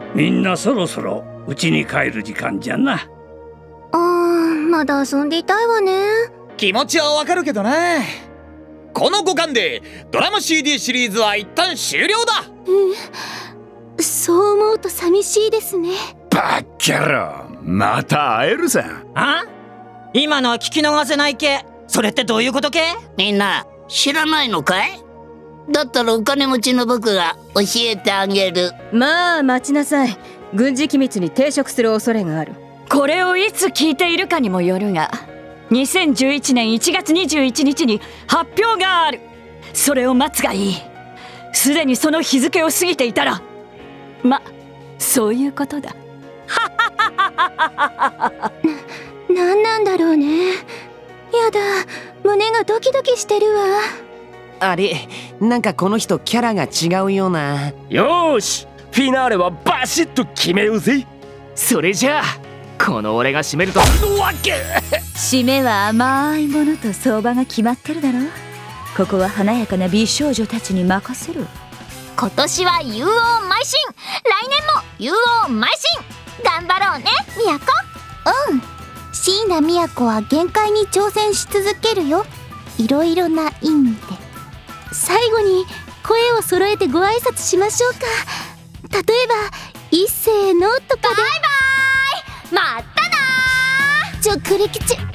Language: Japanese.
みんなそろそろ家に帰る時間じゃな。 まだ遊んでいたいわね。 気持ちはわかるけどな。この5巻でドラマ CD シリーズは一旦終了だ。 そう思うと寂しいですね。 バッキャロ、また会えるさ。 あ？今のは聞き逃せない系。それってどういうこと系？ みんな知らないのかい？だったらお金持ちの僕が教えてあげる。 まあ待ちなさい。軍事機密に抵触する恐れがある。 これをいつ聞いているかにもよるが、2011年1月21日に発表がある。それを待つがいい。すでにその日付を過ぎていたら、そういうことだ。 なんなんだろうね。やだ、胸がドキドキしてるわ。 あれ、なんかこの人キャラが違うような。 よーし、フィナーレはバシッと決めようぜ。それじゃあこの俺が締めるとわけ。 締めは甘いものと相場が決まってるだろ。ここは華やかな美少女たちに任せる。 今年は竜王邁進、来年も竜王邁進。頑張ろうね、みやこ。椎名都は限界に挑戦し続けるよ。いろいろな意味で。最後に声を揃えてご挨拶しましょうか。例えば一斉のとかで。バイバイ、またなー。クリ吉